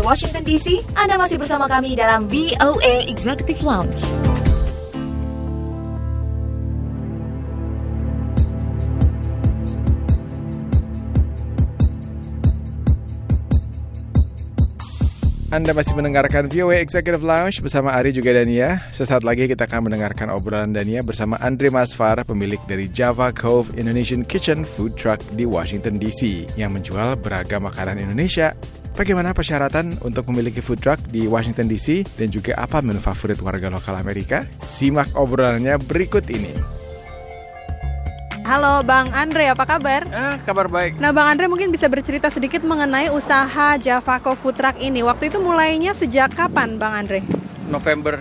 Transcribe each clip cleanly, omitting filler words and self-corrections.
Washington DC. Anda masih bersama kami dalam VOA Executive Lounge. Anda masih mendengarkan VOA Executive Lounge bersama Ari juga Dania. Sesaat lagi kita akan mendengarkan obrolan Dania bersama Andre Masfar, pemilik dari Java Cove Indonesian Kitchen Food Truck di Washington DC yang menjual beragam makanan Indonesia. Bagaimana persyaratan untuk memiliki food truck di Washington DC dan juga apa menu favorit warga lokal Amerika? Simak obrolannya berikut ini. Halo Bang Andre, apa kabar? Kabar baik. Nah Bang Andre mungkin bisa bercerita sedikit mengenai usaha Java Cove Food Truck ini. Waktu itu mulainya sejak kapan Bang Andre? November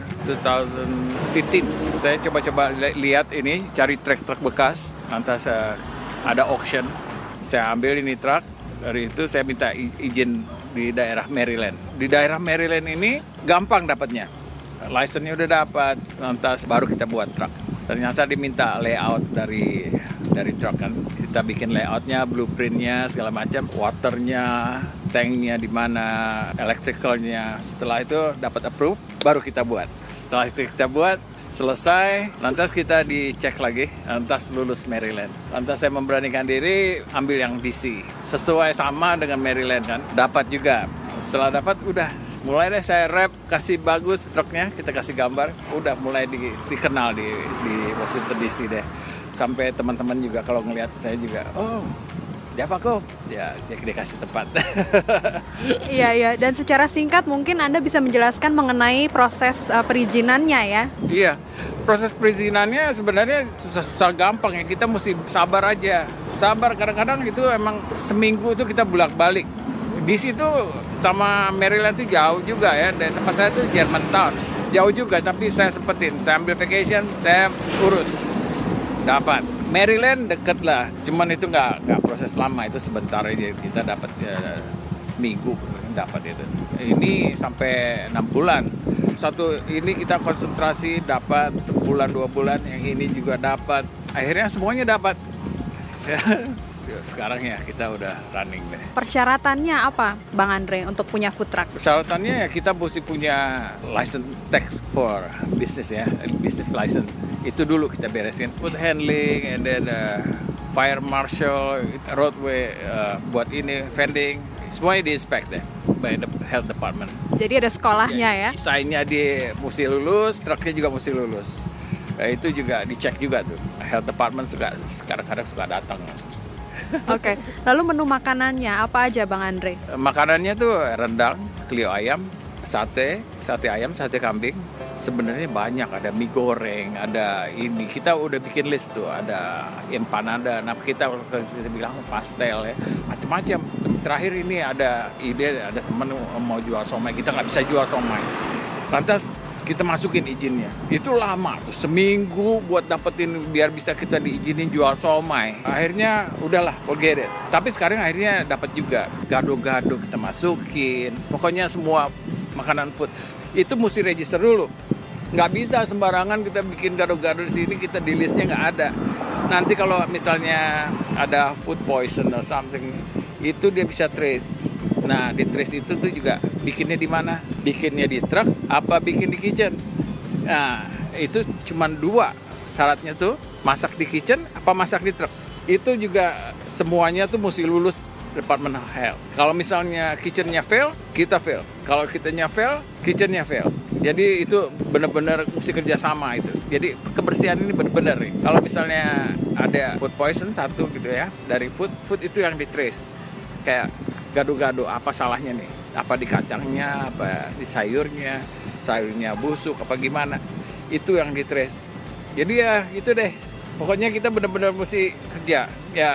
2015. Saya coba-coba lihat ini, cari truk bekas. Lantas ada auction. Saya ambil ini truk. Dari itu saya minta izin di daerah Maryland. Di daerah Maryland ini gampang dapatnya. License-nya udah dapat, lantas baru kita buat truk. Ternyata diminta layout dari truk kan. Kita bikin layoutnya, blueprintnya, segala macam, waternya, tanknya di mana, electricalnya. Setelah itu dapat approve, baru kita buat. Setelah itu kita buat, selesai, lantas kita dicek lagi, lantas lulus Maryland. Lantas saya memberanikan diri ambil yang DC. Sesuai sama dengan Maryland kan, dapat juga. Setelah dapat, udah. Mulai deh saya rap, kasih bagus truknya, kita kasih gambar, udah mulai dikenal di Washington DC deh. Sampai teman-teman juga kalau ngelihat saya juga, oh Java Cove, ya dia kasih tempat. Iya, dan secara singkat mungkin Anda bisa menjelaskan mengenai proses perizinannya ya? Iya, proses perizinannya sebenarnya susah gampang ya, kita mesti sabar aja. Sabar, kadang-kadang itu emang seminggu itu kita bolak-balik. Di situ sama Maryland itu jauh juga ya, dari tempat saya itu Germantown. Jauh juga, tapi saya sempetin. Saya ambil vacation, saya urus. Dapat. Maryland deket lah, cuman itu nggak proses lama, itu sebentar aja. Kita dapat seminggu dapat itu. Ini sampai 6 bulan. Satu ini kita konsentrasi dapat sebulan 2 bulan, yang ini juga dapat. Akhirnya semuanya dapat. Sekarang ya kita udah running deh. Persyaratannya apa Bang Andre untuk punya food truck? Persyaratannya ya kita mesti punya license tech for business ya, business license. Itu dulu kita beresin. Food handling, and then fire marshal, roadway, buat ini, vending. Semuanya di-inspect deh by the health department. Jadi ada sekolahnya ya? Desainnya dia mesti lulus, truknya juga mesti lulus. Itu juga dicek juga tuh. Health department kadang-kadang suka datang. Oke, lalu menu makanannya apa aja Bang Andre? Makanannya tuh rendang, kelio ayam, sate ayam, sate kambing. Sebenarnya banyak, ada mie goreng, ada ini. Kita udah bikin list tuh, ada empanada. Nah kita bilang pastel ya, macam-macam. Terakhir ini ada ide, ada teman mau jual somai, kita nggak bisa jual somai. Lantas kita masukin izinnya. Itu lama tuh, seminggu buat dapetin biar bisa kita diizinin jual somai. Akhirnya udahlah, forget it. Tapi sekarang akhirnya dapat juga. Gado-gado kita masukin. Pokoknya semua makanan food itu mesti register dulu. Nggak bisa sembarangan kita bikin gado-gado di sini, kita di listnya nggak ada. Nanti kalau misalnya ada food poison or something, itu dia bisa trace. Nah, di trace itu tuh juga bikinnya di mana? Bikinnya di truk apa bikin di kitchen? Nah, itu cuma 2 syaratnya tuh, masak di kitchen apa masak di truk. Itu juga semuanya tuh mesti lulus Department of Health. Kalau misalnya kitchennya fail, kita fail. Kalau kitchennya fail, kitchennya fail. Jadi itu benar-benar mesti kerjasama itu. Jadi kebersihan ini benar-benar nih. Kalau misalnya ada food poison satu gitu ya, dari food itu yang di trace. Kayak gado-gado, apa salahnya nih? Apa di kacangnya, apa di sayurnya busuk, apa gimana? Itu yang di trace. Jadi ya itu deh. Pokoknya kita benar-benar mesti kerja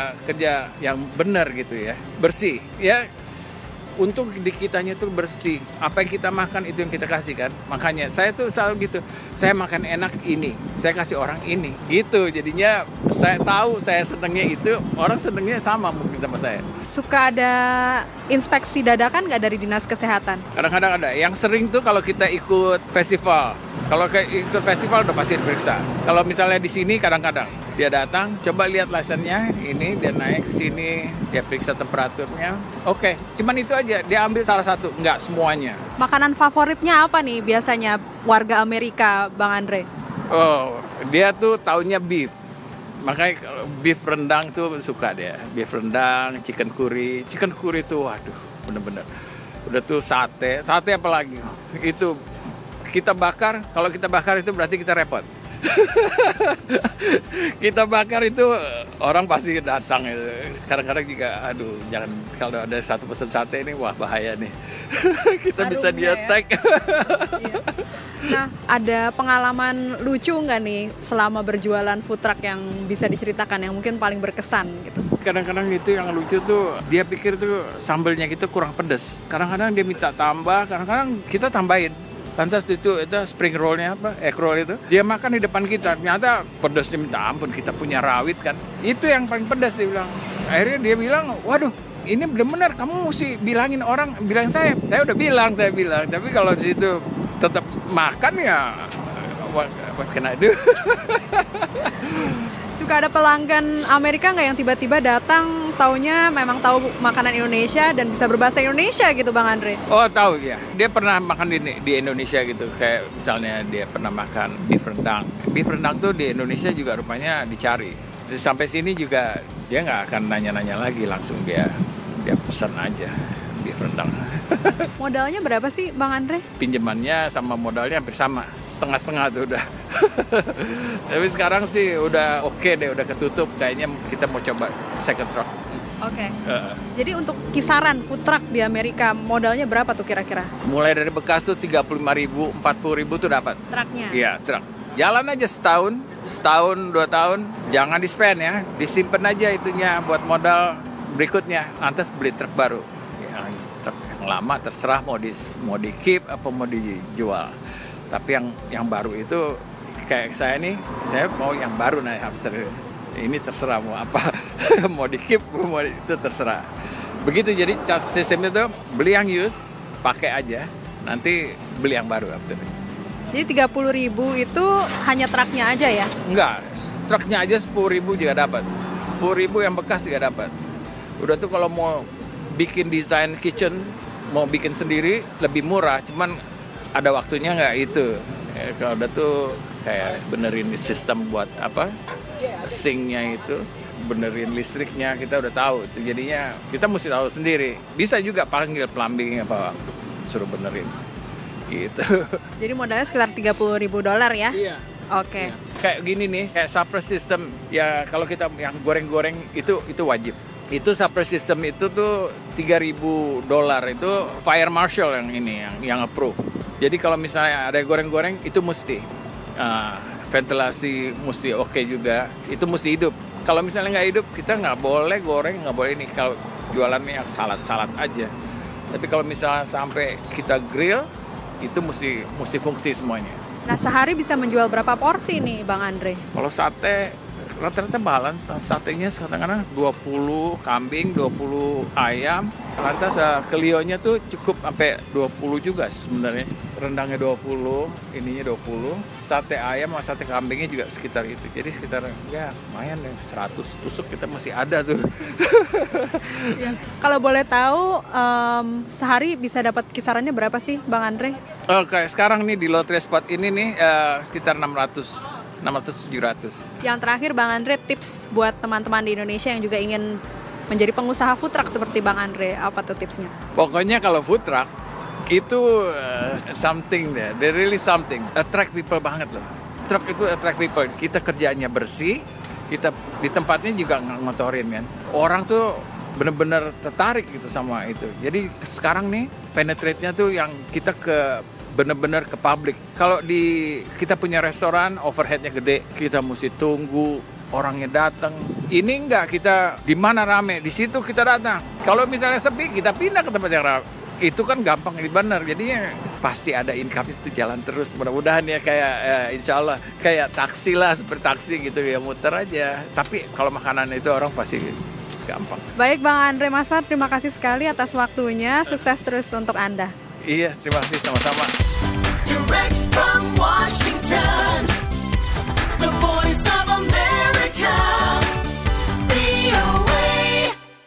yang benar gitu ya, bersih ya. Untuk di kitanya tuh bersih. Apa yang kita makan itu yang kita kasih kan. Makanya saya tuh selalu gitu. Saya makan enak ini, saya kasih orang ini. Gitu. Jadinya saya tahu saya senengnya itu, orang senengnya sama mungkin sama saya. Suka ada inspeksi dadakan nggak dari Dinas Kesehatan? Kadang-kadang ada. Yang sering tuh kalau kita ikut festival. Kalau ikut festival udah pasti diperiksa. Kalau misalnya di sini kadang-kadang. Dia datang, coba lihat license-nya, ini dia naik ke sini, dia periksa temperaturnya. Oke, cuman itu aja, dia ambil salah satu, nggak semuanya. Makanan favoritnya apa nih biasanya warga Amerika, Bang Andre? Oh, dia tuh taunya beef. Makanya kalau beef rendang tuh suka dia. Beef rendang, chicken curry. Chicken curry tuh waduh, bener-bener. Udah tuh sate apalagi. Itu kita bakar, kalau kita bakar itu berarti kita repot. Kita bakar itu orang pasti datang itu. Kadang-kadang juga aduh jangan, kalau ada satu pesan sate ini wah bahaya nih. Kita bisa di-attack. Iya. Nah, ada pengalaman lucu nggak nih selama berjualan food truck yang bisa diceritakan yang mungkin paling berkesan gitu? Kadang-kadang itu yang lucu tuh dia pikir tuh sambelnya gitu kurang pedas. Kadang-kadang dia minta tambah, kadang-kadang kita tambahin. Lantas itu spring roll-nya egg roll itu dia makan di depan kita, ternyata pedasnya minta ampun, kita punya rawit kan, itu yang paling pedas dia bilang. Akhirnya dia bilang, waduh ini benar-benar kamu mesti bilangin orang, bilang saya udah bilang, tapi kalau di situ tetap makan ya what can I do? Suka ada pelanggan Amerika nggak yang tiba-tiba datang taunya memang tahu makanan Indonesia dan bisa berbahasa Indonesia gitu Bang Andre? Oh tahu ya, dia pernah makan di Indonesia gitu, kayak misalnya dia pernah makan beef rendang. Beef rendang tuh di Indonesia juga rupanya dicari. Sampai sini juga dia nggak akan nanya-nanya lagi, langsung dia pesan aja beef rendang. Modalnya berapa sih Bang Andre? Pinjamannya sama modalnya hampir sama, setengah-setengah tuh udah. Tapi sekarang sih udah oke deh, udah ketutup. Kayaknya kita mau coba second truck. Oke. Jadi untuk kisaran food truck di Amerika modalnya berapa tuh kira-kira? Mulai dari bekas tuh 35.000, 40.000 tuh dapat. Truknya? Iya, truk. Jalan aja setahun, 2 tahun. Jangan di-spend ya, disimpan aja itunya buat modal berikutnya. Lantas beli truk baru. Truk yang lama terserah mau di keep apa mau dijual. Tapi yang baru itu kayak saya nih, saya mau yang baru nih. Ini terserah mau apa, mau di keep mau itu terserah. Begitu, jadi sistemnya tuh beli yang used, pakai aja, nanti beli yang baru after. Jadi 30.000 itu hanya truknya aja ya? Enggak, truknya aja 10.000 juga dapat. 10.000 yang bekas juga dapat. Udah tuh kalau mau bikin desain kitchen, mau bikin sendiri lebih murah, cuman ada waktunya nggak itu. Kalau udah tuh kayak benerin sistem buat apa, sinknya itu, benerin listriknya, kita udah tahu. Itu jadinya kita mesti tahu sendiri. Bisa juga panggil plumbing apa, suruh benerin. Gitu. Jadi modalnya sekitar $30.000 ya? Iya. Oke. Iya. Kayak gini nih, kayak suppress system ya, kalau kita yang goreng-goreng itu wajib. Itu suppress system itu tuh $3.000 itu fire marshal yang ini yang approve. Jadi kalau misalnya ada goreng-goreng itu mesti ventilasi mesti oke juga, itu mesti hidup. Kalau misalnya nggak hidup kita nggak boleh goreng, nggak boleh ini. Kalau jualannya yang salad aja. Tapi kalau misalnya sampai kita grill itu mesti fungsi semuanya. Nah, sehari bisa menjual berapa porsi nih Bang Andre? Kalau sate rata-rata balance, satenya kadang-kadang 20 kambing, 20 ayam. Lantas kelionya tuh cukup sampai 20 juga sebenarnya. Rendangnya 20, ininya 20. Sate ayam sama sate kambingnya juga sekitar itu. Jadi sekitar ya lumayan deh, 100 tusuk kita masih ada tuh. Ya. Kalau boleh tahu sehari bisa dapat kisarannya berapa sih Bang Andre? Kayak sekarang nih di Lotre Spot ini nih sekitar 600-700. Yang terakhir Bang Andre, tips buat teman-teman di Indonesia yang juga ingin menjadi pengusaha food truck seperti Bang Andre, apa tuh tipsnya? Pokoknya kalau food truck itu something deh, they really something, attract people banget loh. Truck itu attract people, kita kerjaannya bersih, kita di tempatnya juga nggak ngotorin kan. Orang tuh bener-bener tertarik gitu sama itu. Jadi sekarang nih penetrate-nya tuh yang kita bener-bener ke publik. Kalau kita punya restoran, overhead-nya gede, kita mesti tunggu orangnya datang. Ini enggak, kita di mana rame, di situ kita datang. Kalau misalnya sepi, kita pindah ke tempat yang rame. Itu kan gampang, ini benar. Jadinya pasti ada income itu jalan terus. Mudah-mudahan ya kayak insya Allah kayak taksi lah, seperti taksi gitu ya, muter aja. Tapi kalau makanan itu orang pasti gampang. Baik Bang Andre Masfar, terima kasih sekali atas waktunya. Sukses terus untuk Anda. Iya, terima kasih sama-sama. Direct from Washington.